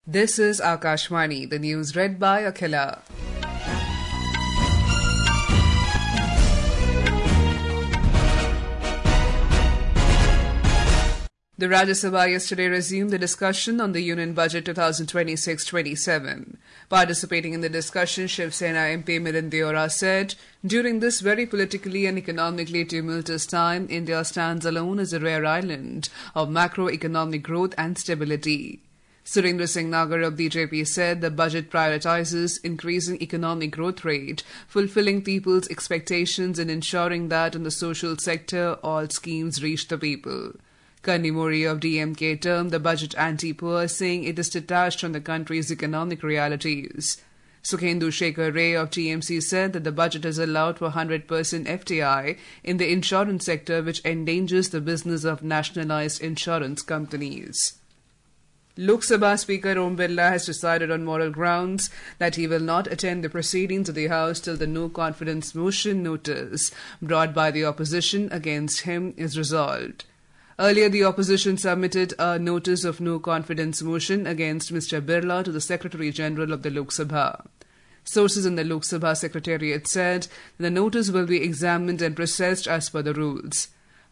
This is Akashvani, the news read by Akhila. The Rajya Sabha yesterday resumed the discussion on the Union Budget 2026-27. Participating in the discussion, Shiv Sena MP Milind Deora said, "During this very politically and economically tumultuous time, India stands alone as a rare island of macroeconomic growth and stability." Surendra Singh Nagar of BJP said the budget prioritizes increasing economic growth rate, fulfilling people's expectations and ensuring that in the social sector all schemes reach the people. Kannimuri of DMK termed the budget anti-poor, saying it is detached from the country's economic realities. Sukhendu Shekhar Ray of TMC said that the budget has allowed for 100% FDI in the insurance sector, which endangers the business of nationalized insurance companies. Lok Sabha Speaker Om Birla has decided on moral grounds that he will not attend the proceedings of the House till the no confidence motion notice brought by the opposition against him is resolved. Earlier, the opposition submitted a notice of no confidence motion against Mr. Birla to the Secretary General of the Lok Sabha. Sources in the Lok Sabha Secretariat said the notice will be examined and processed as per the rules.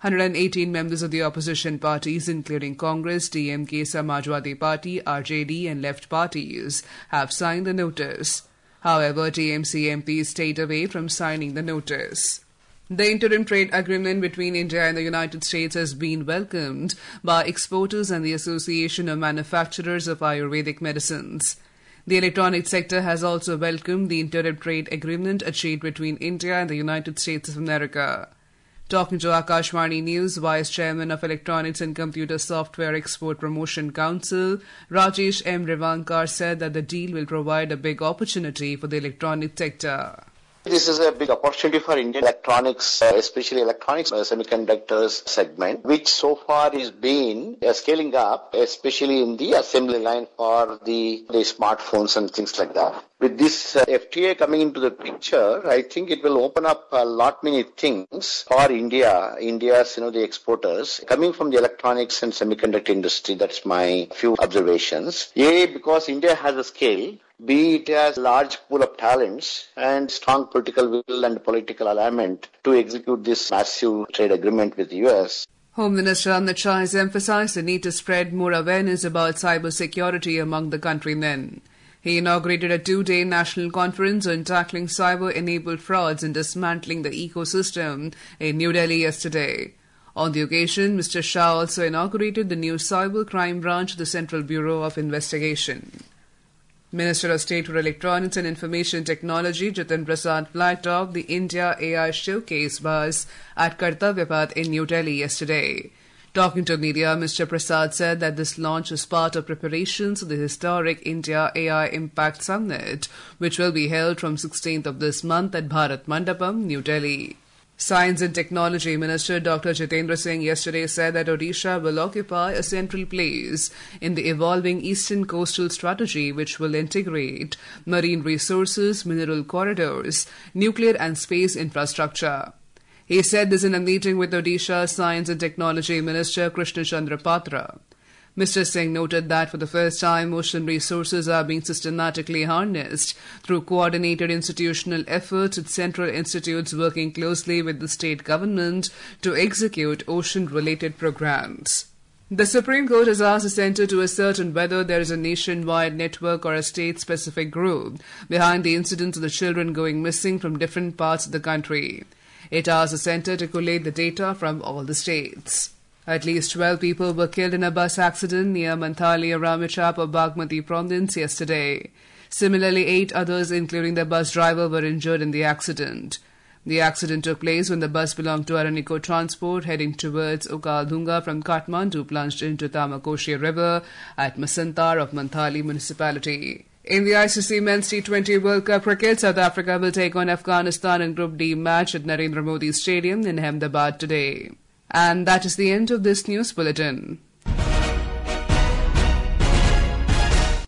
118 members of the opposition parties, including Congress, DMK, Samajwadi Party, RJD and left parties, have signed the notice. However, TMC MPs stayed away from signing the notice. The interim trade agreement between India and the United States has been welcomed by exporters and the Association of Manufacturers of Ayurvedic Medicines. The electronic sector has also welcomed the interim trade agreement achieved between India and the United States of America. Talking to Akashvani News, Vice Chairman of Electronics and Computer Software Export Promotion Council, Rajesh M. Revankar, said that the deal will provide a big opportunity for the electronic sector. This is a big opportunity for Indian electronics, especially electronics semiconductors segment, which so far is been scaling up, especially in the assembly line for the smartphones and things like that. With this FTA coming into the picture, I think it will open up a lot many things for India's, the exporters coming from the electronics and semiconductor industry. That's my few observations. A, because India has a scale. B, it has a large pool of talents and strong political will and political alignment to execute this massive trade agreement with the US. Home Minister Amit Shah has emphasized the need to spread more awareness about cyber security among the countrymen. He inaugurated a 2-day national conference on tackling cyber-enabled frauds and dismantling the ecosystem in New Delhi yesterday. On the occasion, Mr. Shah also inaugurated the new Cyber Crime Branch of the Central Bureau of Investigation. Minister of State for Electronics and Information Technology Jitin Prasad flagged off the India AI Showcase bus at Kartavya Path in New Delhi yesterday. Talking to media, Mr. Prasad said that this launch is part of preparations for the historic India AI Impact Summit, which will be held from 16th of this month at Bharat Mandapam, New Delhi. Science and Technology Minister Dr. Jitendra Singh yesterday said that Odisha will occupy a central place in the evolving Eastern Coastal Strategy, which will integrate marine resources, mineral corridors, nuclear and space infrastructure. He said this in a meeting with Odisha Science and Technology Minister Krishna Chandra Patra. Mr. Singh noted that for the first time, ocean resources are being systematically harnessed through coordinated institutional efforts with central institutes working closely with the state government to execute ocean-related programs. The Supreme Court has asked the centre to ascertain whether there is a nationwide network or a state-specific group behind the incidents of the children going missing from different parts of the country. It asked the centre to collate the data from all the states. At least 12 people were killed in a bus accident near Manthali, Ramechhap of Bagmati province yesterday. Similarly, 8 others, including the bus driver, were injured in the accident. The accident took place when the bus belonged to Araniko Transport heading towards Ukaldunga from Kathmandu plunged into Tamakoshi River at Masantar of Manthali municipality. In the ICC Men's T20 World Cup cricket, South Africa will take on Afghanistan in Group D match at Narendra Modi Stadium in Ahmedabad today. And that is the end of this news bulletin.